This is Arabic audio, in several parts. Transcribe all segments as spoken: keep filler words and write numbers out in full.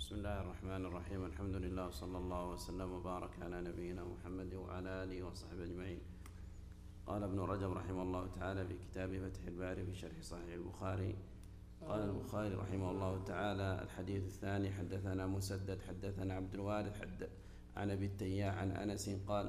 بسم الله الرحمن الرحيم. الحمد لله وصلى الله وسلم وبارك على نبينا محمد وعلى آله وصحبه أجمعين. قال ابن رجب رحمه الله تعالى في كتاب فتح الباري في شرح صحيح البخاري. قال البخاري رحمه الله تعالى: الحديث الثاني: حدثنا مسدد حدثنا عبد الوارث حد عن أبي التياح عن أنس قال: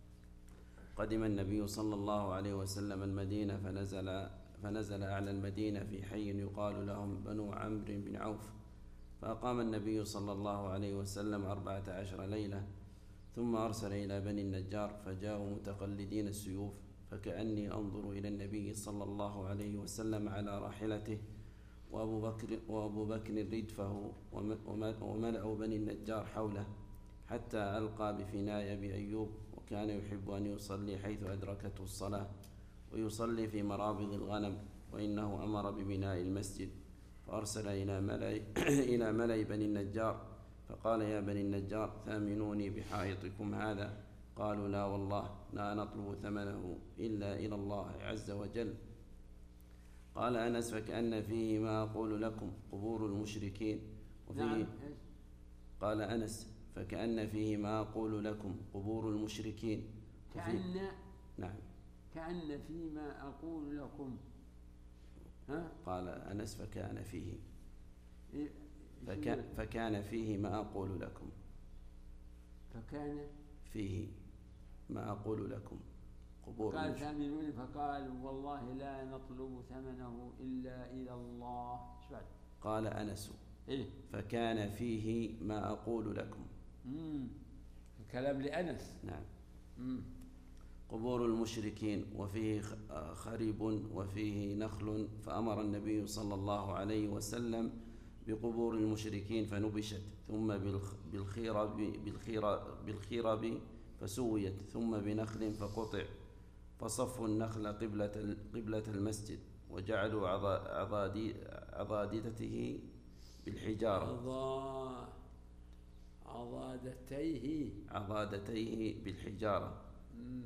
قدم النبي صلى الله عليه وسلم المدينة فنزل فنزل أعلى المدينة في حي يقال لهم بنو عمرو بن عوف، فأقام النبي صلى الله عليه وسلم أربعة عشر ليلة، ثم أرسل إلى بني النجار فجاءوا متقلدين السيوف، فكأني أنظر إلى النبي صلى الله عليه وسلم على راحلته وأبو بكر, وأبو بكر ردفه وملأ بني النجار حوله، حتى ألقى بفناء أبي أيوب، وكان يحب أن يصلي حيث أدركته الصلاة ويصلي في مرابض الغنم، وإنه أمر ببناء المسجد، فأرسل إلى ملأ إلى ملأ بني النجار فقال: يا بني النجار، ثامنوني بحائطكم هذا. قالوا: لا والله، لا نطلب ثمنه إلا إلى الله عز وجل. قال أنس: فكأن فيه ما أقول لكم قبور المشركين وفيه قال أنس: فكأن فيه ما أقول لكم قبور المشركين كأن نعم كأن فيما أقول لكم. ها؟ قال أنس: فكان فيه إيه؟ فكان, فكان فيه ما أقول لكم فكان فيه ما أقول لكم قبور قال المشركين. ثامنوني فقال: والله لا نطلب ثمنه إلا إلى الله. شبعت. قال أنس: إيه؟ فكان فيه ما أقول لكم. مم. كلام لأنس. نعم. مم. قبور المشركين وفيه خريب وفيه نخل، فأمر النبي صلى الله عليه وسلم بقبور المشركين فنبشت، ثم بالخيرب, بالخيرب فسويت، ثم بنخل فقطع، فصفوا النخل قبلة, قبلة المسجد، وجعلوا عضادته بالحجارة عضا... عضادتيه عضادتيه بالحجارة مم.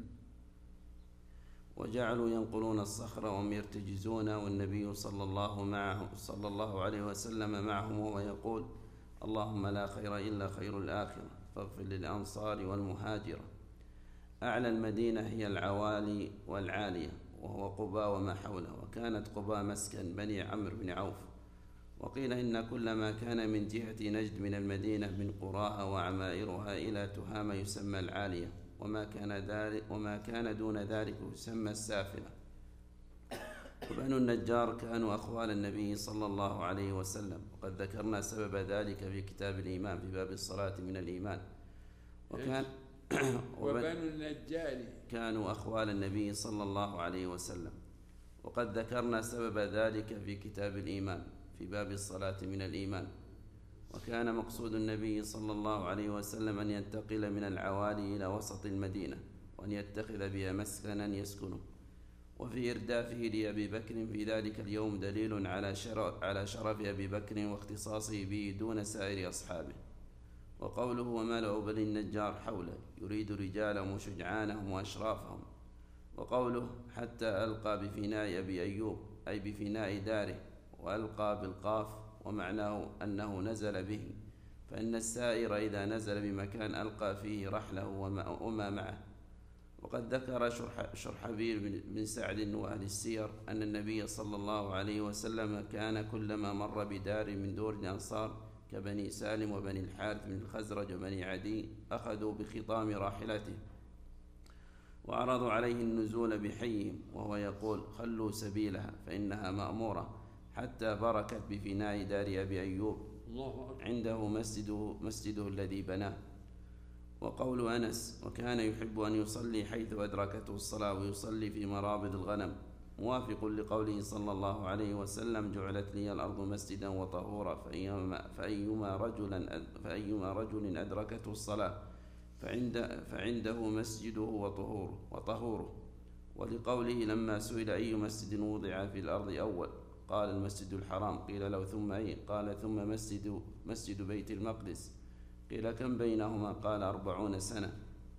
وجعلوا ينقلون الصخر وهم يرتجزون، والنبي صلى الله معه صلى الله عليه وسلم معهم وهو يقول: اللهم لا خير إلا خير الآخرة، فاغفر للأنصار والمهاجرة. أعلى المدينة هي العوالي والعالية، وهو قباء وما حوله، وكانت قباء مسكن بني عمرو بن عوف. وقيل إن كل ما كان من جهة نجد من المدينة من قراها وعمائرها إلى تهامة يسمى العالية، وما كان ذلك وما كان دون ذلك يسمى السافلة. وبنو النجار كانوا أخوال النبي صلى الله عليه وسلم، وقد ذكرنا سبب ذلك في كتاب الإيمان في باب الصلاة من الإيمان. وكان وبنو النجار كانوا أخوال النبي صلى الله عليه وسلم، وقد ذكرنا سبب ذلك في كتاب الإيمان في باب الصلاة من الإيمان. وكان مقصود النبي صلى الله عليه وسلم أن ينتقل من العوالي إلى وسط المدينة، وأن يتخذ بها مسكنا يسكنه. وفي إردافه لأبي بكر في ذلك اليوم دليل على شرف, على شرف أبي بكر واختصاصه به دون سائر أصحابه. وقوله: وملأ بني النجار حوله، يريد رجالهم وشجعانهم وأشرافهم. وقوله: حتى ألقى بفناء أبي أيوب، أي بفناء داره، وألقى بالقاف، ومعناه أنه نزل به، فإن السائر إذا نزل بمكان ألقى فيه رحله وما معه. وقد ذكر شرحبيل بن سعد وأهل السير أن النبي صلى الله عليه وسلم كان كلما مر بدار من دور الأنصار كبني سالم وبني الحارث من الخزرج وبني عدي أخذوا بخطام راحلته وعرضوا عليه النزول بحيهم، وهو يقول: خلوا سبيلها فإنها مأمورة، حتى بركت بفناء دار أبي أيوب عنده مسجده, مسجده الذي بناه. وقول أنس: وكان يحب أن يصلي حيث أدركته الصلاة ويصلي في مرابض الغنم، موافق لقوله صلى الله عليه وسلم: جعلت لي الأرض مسجدا وطهورا، فأيما, فأيما, رجل فأيما رجل أدركته الصلاة فعند فعنده مسجده وطهوره, وطهوره. ولقوله لما سئل: أي مسجد وضع في الأرض أول؟ قال: المسجد الحرام. قيل له: ثم أي؟ قال: ثم مسجد, مسجد بيت المقدس. قيل: كم بينهما؟ قال: أربعون سنة.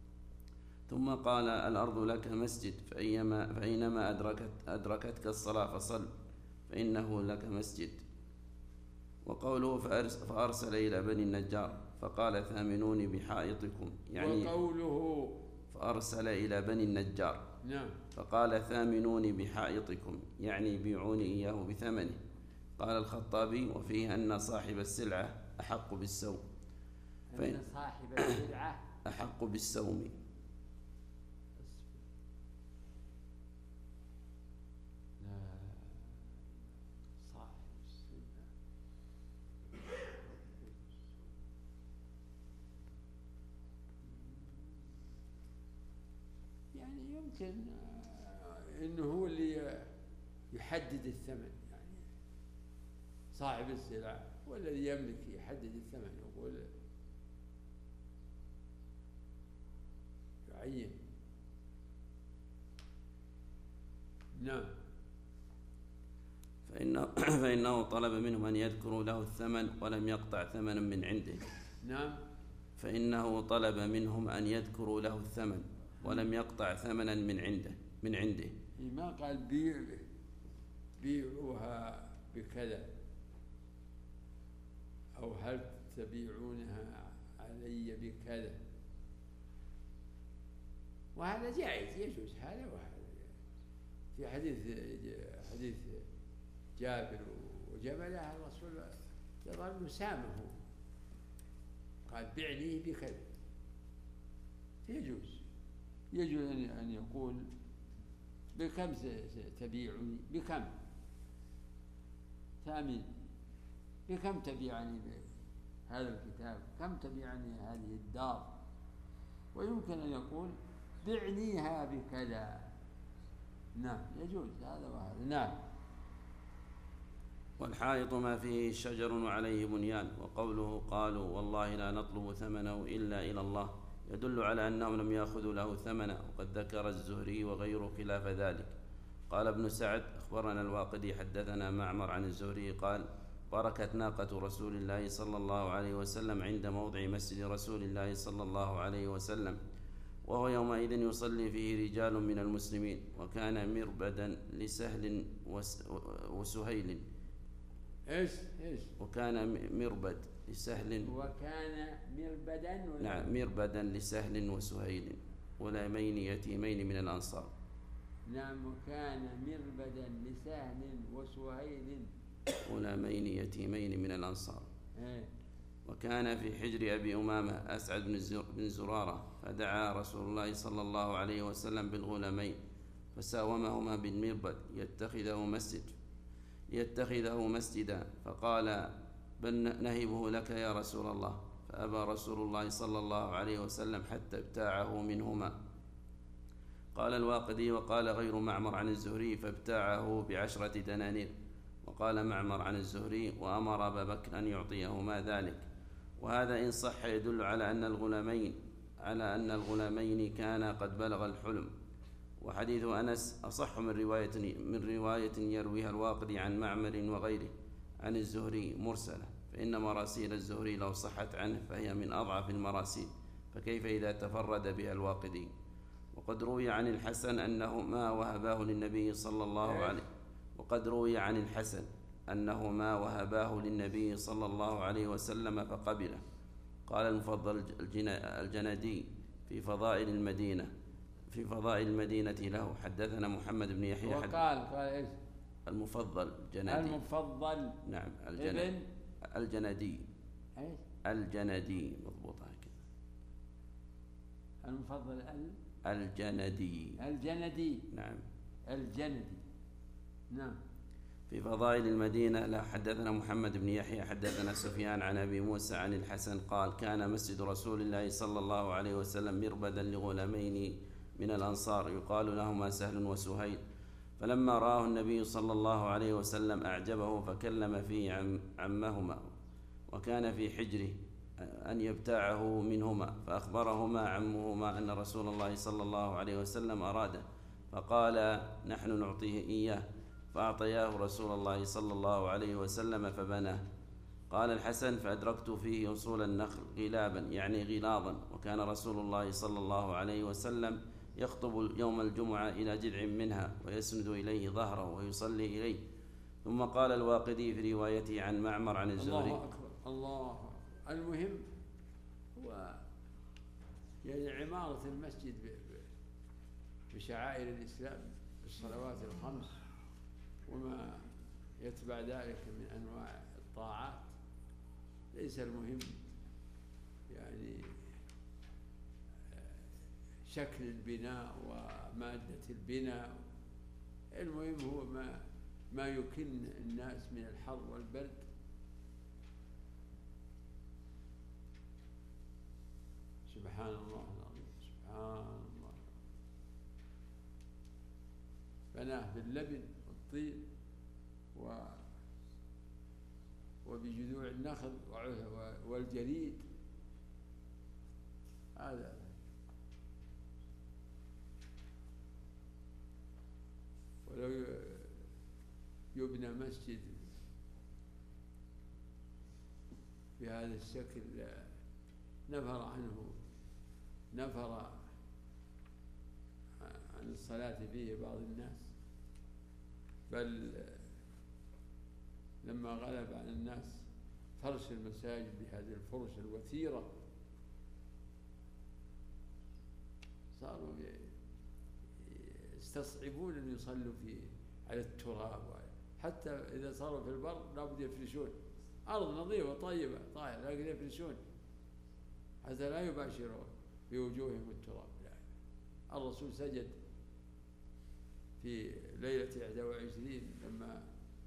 ثم قال: الأرض لك مسجد، فأيما فأينما أدركت أدركتك الصلاة فصل، فإنه لك مسجد. وقوله فأرسل إلى بني النجار فقال ثامنوني بحائطكم، يعني وقوله فأرسل إلى بني النجار نعم فقال ثامنوني بحائطكم، يعني بيعوني إياه بثمنه. قال الخطابي وفيه أن صاحب السلعة أحق بالسوم، أن صاحب السلعة أحق بالسوم. يعني يمكن إنه هو اللي يحدد الثمن، يعني صاحب السلعة هو الذي يملك يحدد الثمن، يقول يعين. نعم. فإنه, فإنه طلب منهم أن يذكروا له الثمن ولم يقطع ثمنا من عنده. نعم. فإنه طلب منهم أن يذكروا له الثمن ولم يقطع ثمنا من عنده من عنده ما قال بيع بيعوها بكذا أو هل تبيعونها علي بكذا، وهذا جائز يجوز هذا وهذا. في حديث حديث جابر وجبله الرسول يظل سامه قال بعني بكذا، يجوز يجوز أن يقول بكم تبيعني، بكم ثامن، بكم تبيعني هذا الكتاب، كم تبيعني هذه الدار، ويمكن أن يقول بعنيها بكذا. نعم يجوز هذا وهذا. نعم. والحائط ما فيه شجر وعليه بنيان. وقوله قالوا والله لا نطلب ثمنه إلا إلى الله يدل على أنهم لم يأخذوا له ثمنا، وقد ذكر الزهري وغيره خلاف ذلك. قال ابن سعد أخبرنا الواقدي حدثنا معمر عن الزهري قال بركت ناقة رسول الله صلى الله عليه وسلم عند موضع مسجد رسول الله صلى الله عليه وسلم، وهو يومئذ يصلي فيه رجال من المسلمين، وكان مربدا لسهل وسهيل. إيش إيش وكان مربد لسهل وكان مربدا نعم مربدا لسهل وسهيل غلامين يتيمين من الأنصار. نعم. وكان مربدا لسهل وسهيل غلامين يتيمين من الأنصار. إيه. وكان في حجر أبي أمامة أسعد بن زرارة، فدعا رسول الله صلى الله عليه وسلم بالغلامين فساومهما بالمربد يتخذه مسجد يتخذه مسجدا، فقال بل نهبه لك يا رسول الله، فأبى رسول الله صلى الله عليه وسلم حتى ابتاعه منهما. قال الواقدي وقال غير معمر عن الزهري فابتاعه بعشرة دنانير. وقال معمر عن الزهري وأمر أبا بكر أن يعطيهما ذلك. وهذا إن صح يدل على أن الغلامين على أن الغلامين كانا قد بلغ الحلم. وحديث أنس أصح من رواية من رواية يرويها الواقدي عن معمر وغيره عن الزهري مرسلة، فإن مراسيل الزهري لو صحت عنه فهي من أضعف المراسيل، فكيف إذا تفرد بها الواقدي؟ وقد روي عن الحسن أنه ما وهباه للنبي صلى الله عليه وقد روي عن الحسن أنه ما وهباه للنبي صلى الله عليه وسلم فقبله. قال المفضل الجندي في فضائل المدينة في فضائل المدينة له حدثنا محمد بن يحيى وقال قال إيش المفضل الجندي المفضل نعم الجندي الجندي إيش الجندي مضبوطة كذا المفضل ال الجندي الجندي نعم الجندي نعم. في فضائل المدينة لا حدثنا محمد بن يحيى حدثنا سفيان عن أبي موسى عن الحسن قال كان مسجد رسول الله صلى الله عليه وسلم مربدا لغلامين من الأنصار يقال لهما سهل وسهيل، فلما رآه النبي صلى الله عليه وسلم أعجبه فكلم فيه عم عمهما، وكان في حجره أن يبتاعه منهما، فأخبرهما عمهما أن رسول الله صلى الله عليه وسلم أراده، فقال نحن نعطيه إياه، فأعطياه رسول الله صلى الله عليه وسلم فبناه. قال الحسن فأدركت فيه أصول النخل غلابا يعني غلاظا، وكان رسول الله صلى الله عليه وسلم يخطب يوم الجمعة إلى جذع منها ويسند إليه ظهره ويصلي إليه، ثم قال الواقدي في روايته عن معمر عن الزهري. الله أكبر الله أكبر. المهم هو يعني عمارة المسجد بشعائر الإسلام بالصلوات الخمس وما يتبع ذلك من أنواع الطاعات، ليس المهم يعني شكل البناء ومادة البناء، المهم هو ما ما يكن الناس من الحر والبرد. سبحان الله العظيم، سبحان الله. بناه باللبن والطين و وبجذوع النخل والجريد. هذا ولو يبنى مسجد بهذا الشكل نفر عنه نفر عن الصلاة فيه بعض الناس، بل لما غلب على الناس فرش المساجد بهذه الفرش الوثيرة صاروا يستصعبون أن يصلوا في على التراب، حتى إذا صاروا في البر لابد يفرشون أرض نظيفة طيبة طاهرة، لكن يفرشون حتى لا يباشروا بوجوههم التراب. لا. الرسول سجد في ليلة إحدى وعشرين لما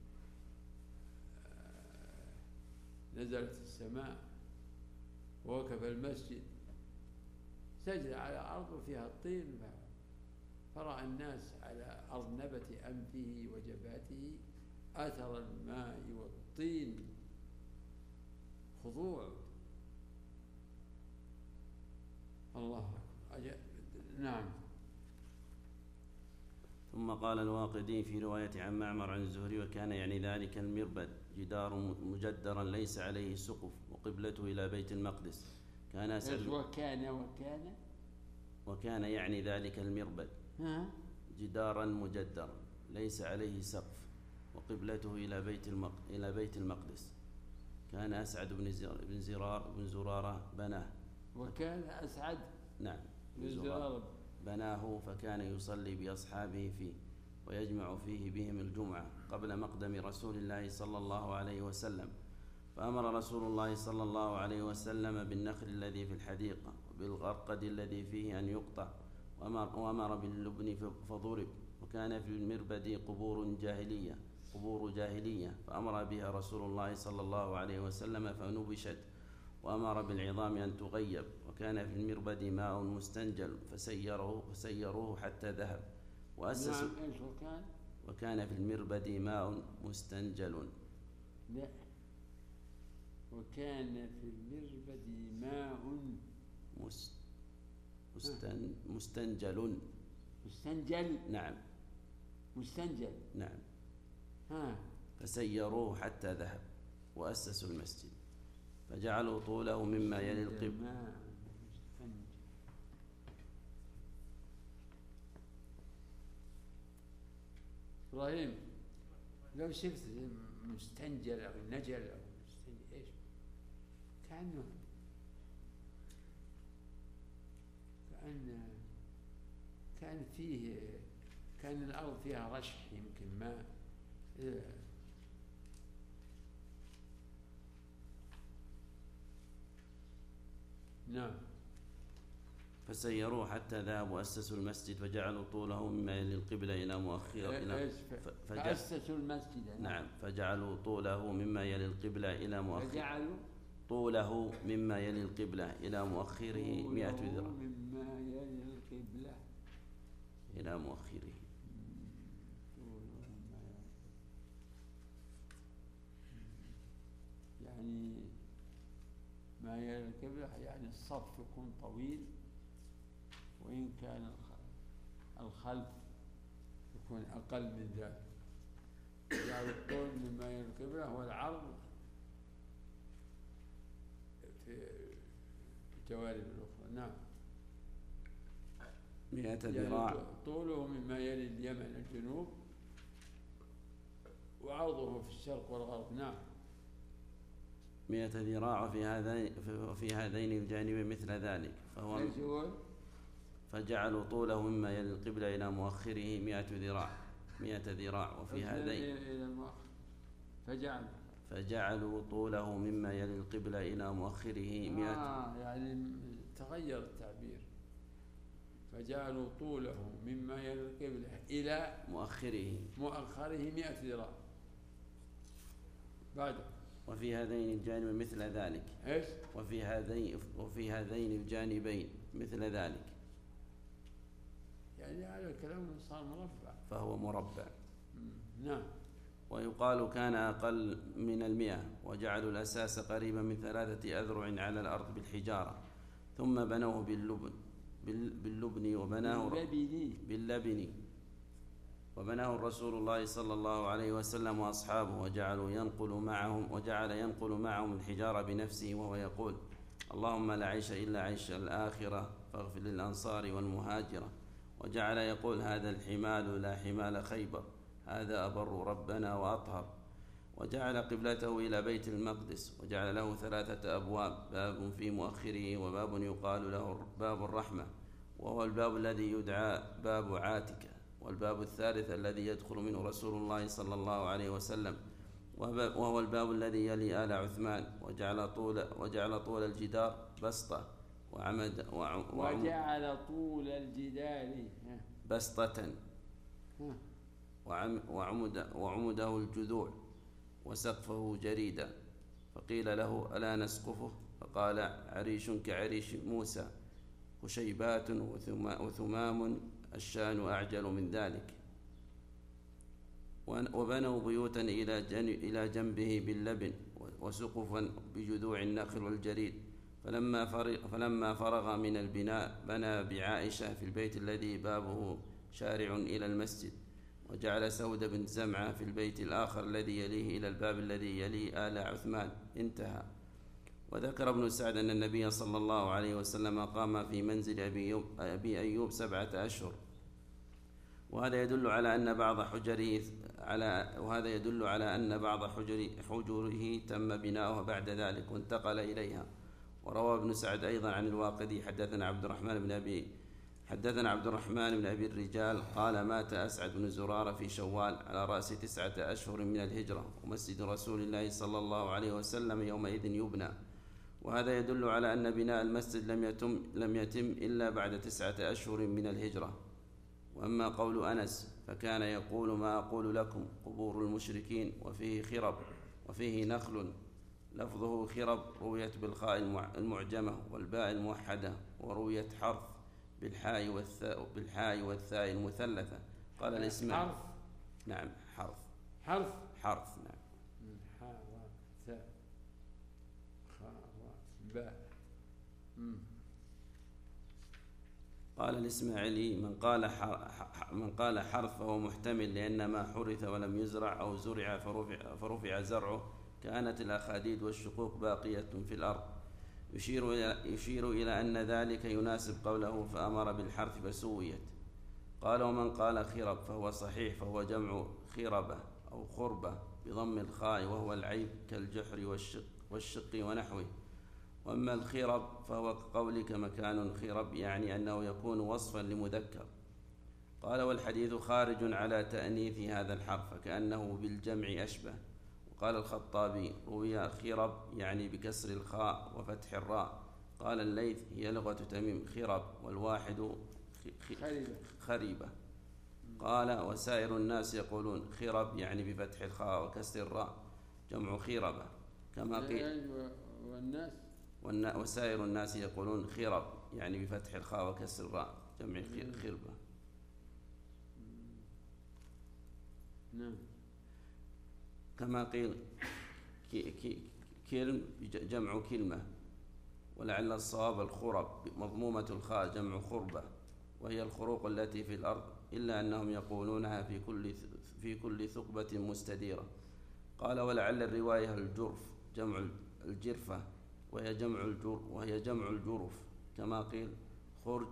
نزلت السماء ووقف المسجد، سجد على أرض فيها الطين، فرأى الناس على أرنبة أنفه وجبهته أثر الماء والطين، خضوع. الله أجل. نعم. ثم قال الواقدي في رواية عن معمر عن الزهري: وكان يعني ذلك المربد جدار مجدرا ليس عليه سقف وقبلته إلى بيت المقدس. كان أسعد وكان وكان وكان يعني ذلك المربد جدارا مجدرا ليس عليه سقف وقبلته إلى بيت المق... إلى بيت المقدس. كان أسعد بن زرار بن زرار بن زرارة بناه. وكان أسعد نعم بن زرارة بناه، فكان يصلي بأصحابه فيه ويجمع فيه بهم الجمعة قبل مقدم رسول الله صلى الله عليه وسلم. فأمر رسول الله صلى الله عليه وسلم بالنخل الذي في الحديقة وبالغرقد الذي فيه أن يقطع، وأمر, وأمر باللبن فضرب. وكان في المربد قبور جاهلية قبور جاهلية فأمر بها رسول الله صلى الله عليه وسلم فنبشت، وأمر بالعظام أن تغيب. وكان في المربد ماء مستنجل فسيروه, فسيروه حتى ذهب وأسسوا. نعم. إيش وكان؟ وكان في المربد ماء مستنجل. لا. وكان في المربد ماء مس مستن مستنجل مستنجل. نعم. مستنجل. نعم. ها. فسيروه حتى ذهب وأسسوا المسجد فجعلوا طوله مما يلي القبلة. إبراهيم، لو شفت مستنجل أو نجل أو مستنجل إيش كأنه كأن كان فيه كان الأرض فيها رشح يمكن ماء. نعم. فسيروه حتى ذهب وأسسوا المسجد فجعلوا طوله مما يلي القبلة إلى مؤخرة إلى فأسسوا المسجد. نعم. فجعلوا طوله مما يلي القبلة إلى مؤخرة فجعلوا طوله مما يلي القبلة إلى مؤخره مئة ذراع مما يلي القبلة إلى مؤخره. يعني ما يلي القبلة يعني الصف يكون طويل، وإن كان الخلف يكون أقل من ذلك. يعني الطول مما يلي القبلة هو العرض في الجوانب الأخرى. نعم. مئة ذراع. يعني طوله مما يلي اليمن الجنوب وعرضه في الشرق والغرب. نعم. مئة ذراع وفي هذين وفي هذين الجانبين مثل ذلك، فهو ايش يقول؟ فجعلوا طوله مما يلي القبلة إلى مؤخره مئة ذراع مئة ذراع وفي هذين إلى المؤخر. فجعل فجعلوا طوله مما يلي القبلة إلى مؤخره مئة. آه يعني تغير التعبير. فجعلوا طوله مما يلي القبلة إلى مؤخره مؤخره مئة ذراع. بعد وفي هذين الجانبين مثل ذلك. ايش؟ وفي هذين وفي هذين الجانبين مثل ذلك، يعني هذا الكلام صار مربع، فهو مربع. نعم. ويقال كان أقل من المئة، وجعلوا الأساس قريبا من ثلاثة أذرع على الأرض بالحجارة، ثم بنوه باللبن باللبن وبناه باللبن وبناه الرسول الله صلى الله عليه وسلم وأصحابه، وجعلوا ينقل معهم وجعل ينقل معهم الحجارة بنفسه، وهو يقول: اللهم لا عيش إلا عيش الآخرة فاغفر للأنصار والمهاجرة. وجعل يقول: هذا الحمال لا حمال خيبر، هذا أبر ربنا وأطهر. وجعل قبلته إلى بيت المقدس، وجعل له ثلاثة أبواب، باب في مؤخره، وباب يقال له باب الرحمة، وهو الباب الذي يدعى باب عاتكة، والباب الثالث الذي يدخل منه رسول الله صلى الله عليه وسلم، وهو الباب الذي يلي آل عثمان. وجعل طول وجعل طول الجدار بسطة وعمد وجعل طول الجدار بسطة وعمد وعمده الجذوع وسقفه جريدا. فقيل له: ألا نسقفه؟ فقال: عريش كعريش موسى، خشيبات وثمام، الشان أعجل من ذلك. وبنوا بيوتا إلى جنبه باللبن، وسقفا بجذوع النخل والجريد. فلما فرغ, فلما فرغ من البناء بنى بعائشة في البيت الذي بابه شارع إلى المسجد، وجعل سود بن زمعة في البيت الآخر الذي يليه إلى الباب الذي يلي آل عثمان. انتهى. وذكر ابن سعد أن النبي صلى الله عليه وسلم قام في منزل أبي, أبي أيوب سبعة أشهر، وهذا يدل على أن بعض حجره على وهذا يدل على أن بعض حجر حجره تم بناؤها بعد ذلك وانتقل إليها. وروى ابن سعد أيضا عن الواقدي: حدثنا عبد الرحمن بن أبي حدثنا عبد الرحمن بن أبي الرجال قال: مات أسعد بن زرارة في شوال على رأس تسعة أشهر من الهجرة، ومسجد رسول الله صلى الله عليه وسلم يومئذ يبنى. وهذا يدل على أن بناء المسجد لم يتم لم يتم إلا بعد تسعة أشهر من الهجرة. وأما قول أنس فكان يقول: ما أقول لكم قبور المشركين وفيه خرب وفيه نخل. لفظه خرب رويت بالخاء المعجمة والباء الموحدة، ورويت حرف بالحاء والثاء بالحاء والثاء المثلثة. قال الإسماعيلي: حرف. نعم، حرف حرف حرف نعم. حاء وثاء خاء وباء. قال الإسماعيلي: من قال من قال حرف فهو محتمل، لأن ما حرث ولم يزرع أو زرع فرفع, فرفع زرعه كانت الأخاديد والشقوق باقية في الأرض. يشير إلى, يشير إلى أن ذلك يناسب قوله: فأمر بالحرث فسويت. قال: ومن قال خرب فهو صحيح، فهو جمع خربة أو خربة بضم الخاء، وهو العيب كالجحر والشق, والشق ونحوه. وأما الخرب فهو كقولك مكان خرب، يعني أنه يكون وصفا لمذكر. قال: والحديث خارج على تأنيث هذا الحرف، كأنه بالجمع أشبه. وقال الخطابي: روي خرب يعني بكسر الخاء وفتح الراء. قال الليث: هي لغة تميم خرب، والواحد خريبة, خريبة. قال: وسائر الناس يقولون خرب يعني بفتح الخاء وكسر الراء، جمع خيربة، كما قيل. والناس وسائر الناس يقولون خرب يعني بفتح الخاء وكسر الراء، جمع خربة. نعم. كما قيل كي كي كلم جمع كلمة، ولعل الصواب الخرب مضمومة الخاء جمع خربة، وهي الخروق التي في الأرض، إلا أنهم يقولونها في كل في كل ثقبة مستديرة. قال: ولعل الرواية الجرف جمع الجرفة، وهي جمع الجر وهي جمع الجرف، كما قيل خرج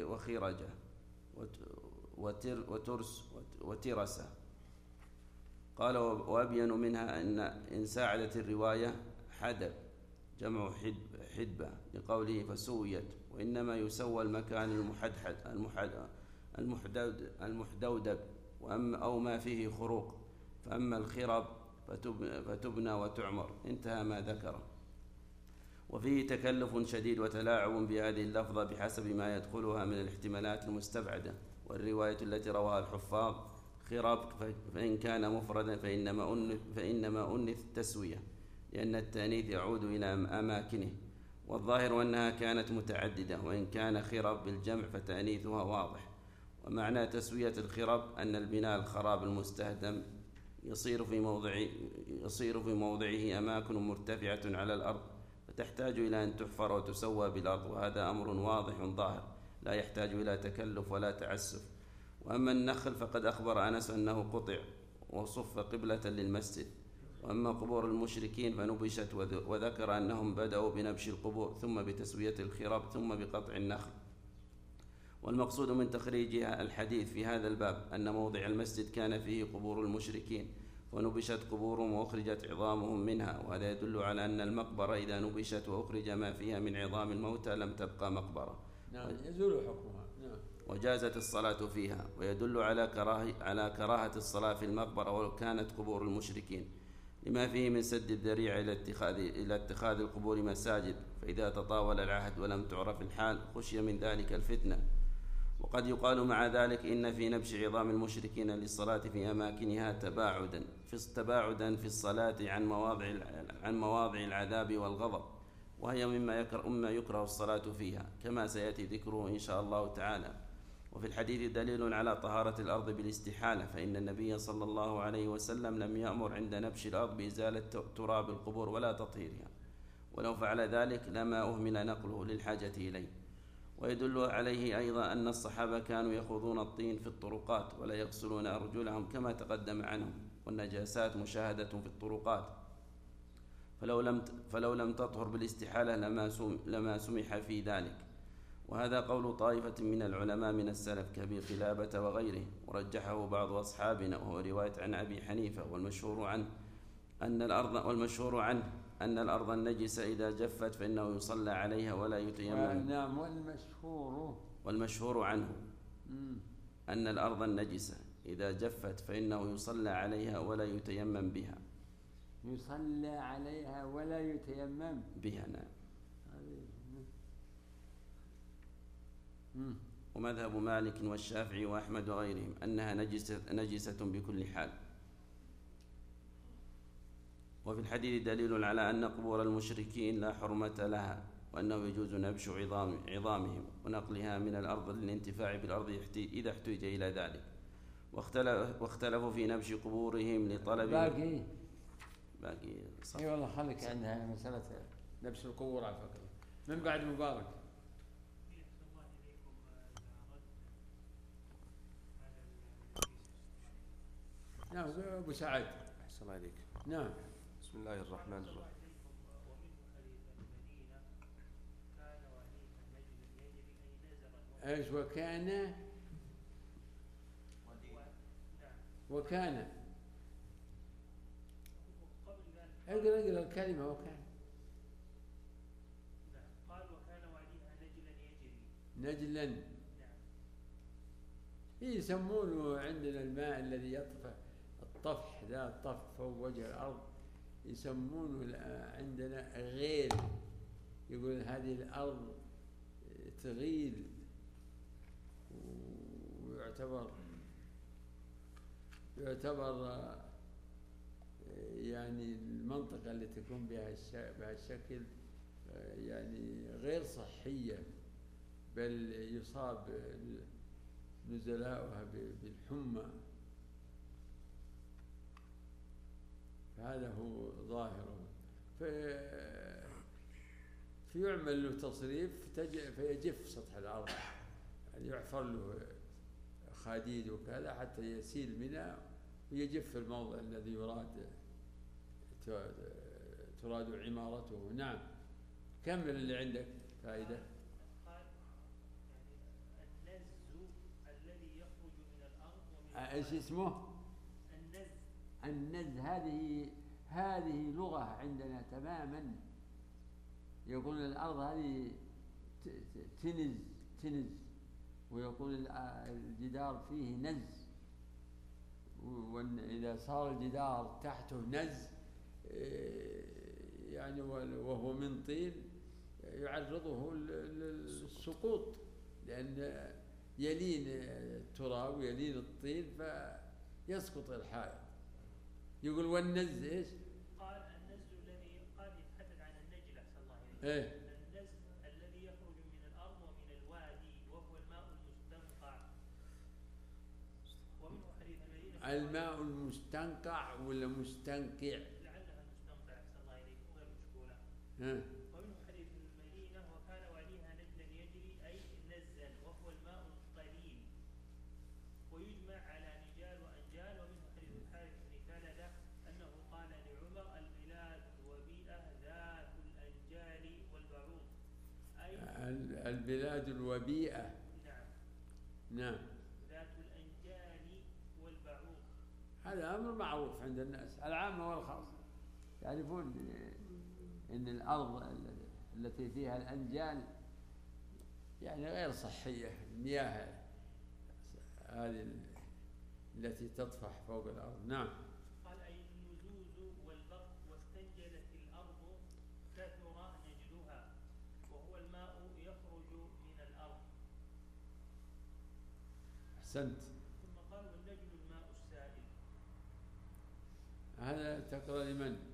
وخيرجة وتر وترس وترسة. قال وأبين منها أن إن ساعدت الرواية حدب جمع حدبة لقوله فسويت، وإنما يسوى المكان المحدحد المحدود المحدودب أو ما فيه خروق، فأما الخرب فتبنى وتعمر. انتهى ما ذكره. وفيه تكلف شديد وتلاعب بهذه اللفظة بحسب ما يدخلها من الاحتمالات المستبعدة. والرواية التي رواها الحفاظ خرب فإن كان مفردا فإنما أنث, فإنما أنث تسوية، لأن التأنيث يعود إلى أماكنه، والظاهر أنها كانت متعددة، وإن كان خرب بالجمع فتأنيثها واضح. ومعنى تسوية الخرب أن البناء الخراب المستهدم يصير في موضع يصير في موضعه أماكن مرتفعة على الأرض فتحتاج إلى أن تحفر وتسوى بالأرض، وهذا أمر واضح ظاهر لا يحتاج إلى تكلف ولا تعسف. وأما النخل فقد أخبر أنس أنه قطع وصف قبلة للمسجد. وأما قبور المشركين فنبشت، وذكر أنهم بدأوا بنبش القبور ثم بتسوية الخراب ثم بقطع النخل. والمقصود من تخريج الحديث في هذا الباب أن موضع المسجد كان فيه قبور المشركين ونبشت قبورهم وأخرجت عظامهم منها، وهذا يدل على أن المقبرة إذا نبشت وأخرج ما فيها من عظام الموتى لم تبقى مقبرة. نعم يزول حكمها. نعم. وجازت الصلاة فيها، ويدل على كراهة على كراهة الصلاة في المقبرة ولو كانت قبور المشركين، لما فيه من سد الذريعة إلى اتخاذ إلى اتخاذ القبور مساجد، فإذا تطاول العهد ولم تعرف الحال خشي من ذلك الفتنة. وقد يقال مع ذلك إن في نبش عظام المشركين للصلاة في أماكنها تباعدا في تباعدا في الصلاة عن مواضع عن مواضع العذاب والغضب، وهي مما يكره مما يكره الصلاة فيها، كما سيأتي ذكره إن شاء الله تعالى. وفي الحديث دليل على طهارة الأرض بالاستحالة، فإن النبي صلى الله عليه وسلم لم يأمر عند نبش الأرض بإزالة تراب القبور ولا تطهيرها، ولو فعل ذلك لما أهمل نقله للحاجة إليه. ويدل عليه أيضا أن الصحابة كانوا يخوضون الطين في الطرقات ولا يغسلون أرجلهم كما تقدم عنهم، والنجاسات مشاهدة في الطرقات، فلو لم فلو لم تطهر بالاستحالة لما لما سمح في ذلك. وهذا قول طائفة من العلماء من السلف كأبي قلابة وغيره، ورجحه بعض أصحابنا، وهو رواية عن أبي حنيفة. والمشهور عنه أن الأرض والمشهور عنه أن الأرض النجسة إذا جفت فإنه يصلى عليها ولا يتيمم. نعم. والمشهور والمشهور عنه أن الأرض النجسة إذا جفت فإنه يصلى عليها ولا يتيمم بها. يصلى عليها ولا يتيمم بها. نعم. ومذهب مالك والشافعي وأحمد وغيرهم أنها نجسة, نجسة بكل حال. وفي الحديث دليل على أن قبور المشركين لا حرمة لها، وأنه يجوز نبش عظام عظامهم ونقلها من الأرض للانتفاع بالأرض إذا احتاج إلى ذلك. واختلف واختلفوا في نبش قبورهم لطلب باقي باقي صح. اي والله خليك عندها مسألة نبش القبور على فكرة من بعد مبارك. نعم أبو سعد أحسن عليك. نعم. بسم الله الرحمن الرحيم. ايش وكان وكان اقرا اقرا الكلمة وكان. قال وكان واديها نجلا يجري. نجلا. يسمونه عندنا الماء الذي يطفح الطفح ذا الطفح فوق وجه الأرض يسمونه عندنا غيل. يقول هذه الأرض تغيل، ويعتبر يعتبر يعني المنطقة اللي تكون بها بهالشكل يعني غير صحية، بل يصاب نزلاؤها بالحمى. هذا هو ظاهره. فيعمل له تصريف فيجف سطح الأرض، يعني يحفر له خديد وكذا حتى يسيل منها ويجف الموضع الذي يراد تراد عمارته. نعم. كمل اللي عندك فائدة. قال يعني النز الذي يخرج من الأرض ومن ايش اسمه؟ النز النز هذه هذه لغة عندنا تماما. يقول الأرض هذه تنز تنز، ويقول الجدار فيه نز، وإذا صار الجدار تحته نز يعني وهو من طين يعرضه للسقوط، لأن يلين التراب ويلين الطين فيسقط الحائط. يقول والنز إيش؟ قال النز الذي قال يتحدث عن النجل أحسن الله إليك. إيه؟ النز الذي يخرج من الأرض ومن الوادي وهو الماء المستنقع، ومنه حديث المدينة. الماء المستنقع ولا مستنقع؟ لعلها المستنقع أحسن الله إليك غير مشكولة. ها؟ ومنه حديث المدينة وكان واديها نجلا يجري أي نزا وهو الماء القليل، ويجمع على نجال وأنجال. ومنه حديث الحارث بن كلدة أنه قال لعمر البلاد وبيئة ذات الأنجال والبعوض، أي البلاد الوبيئة. نعم نعم. ذات الأنجال والبعوض. هذا أمر معروف عند الناس العامة والخاصة، يعرفون أن الأرض التي فيها الأنجال يعني غير صحية، المياه هذه التي تطفح فوق الأرض. نعم. قال أي النزوز والبرق، واستنجلت الأرض كثر نجلها وهو الماء يخرج من الأرض. أحسنت. ثم قال والنجل الماء السائل. هذا تقرأ لمن؟